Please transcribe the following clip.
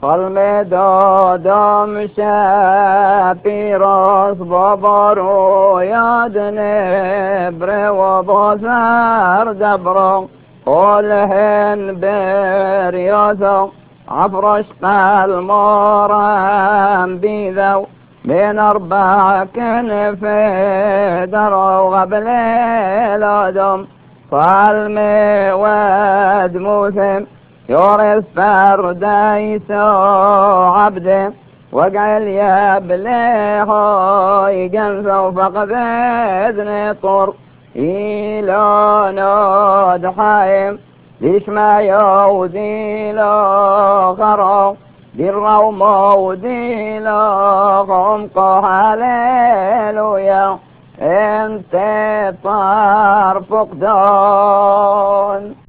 والمدود مشى راس ببرو يدن بر وبصر دبرو والهن بريوثو عفرش المورم بيذو من 4 كنف درو قبل الأدم فالمود موسم يورث فرديس عبده وقع اليابليه يقنفوا فقد إذن طر إلى نود حايم ليش ما يودي له خرو دي الروم ودي لهم هاليلويا انت طار فقدان.